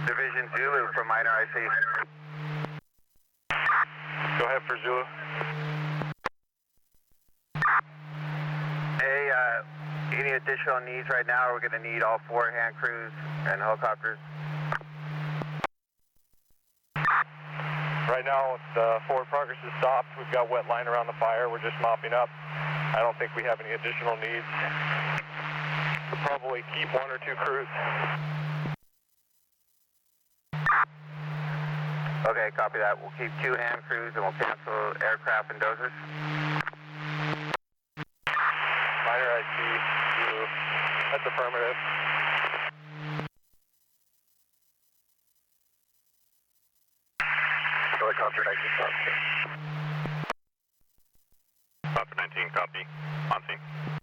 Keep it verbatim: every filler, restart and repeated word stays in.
Division Zulu for minor I C. Go ahead for Zulu. Hey, uh, any additional needs right now? We're going to need all four hand crews and helicopters. Right now, the forward progress is stopped. We've got wet line around the fire. We're just mopping up. I don't think we have any additional needs. We'll probably keep one or two crews. Okay, copy that. We'll keep two hand crews and we'll cancel aircraft and dozers. Minor I C, Zulu. That's affirmative. Helicopter nineteen, copy. Helicopter nineteen, copy. On scene.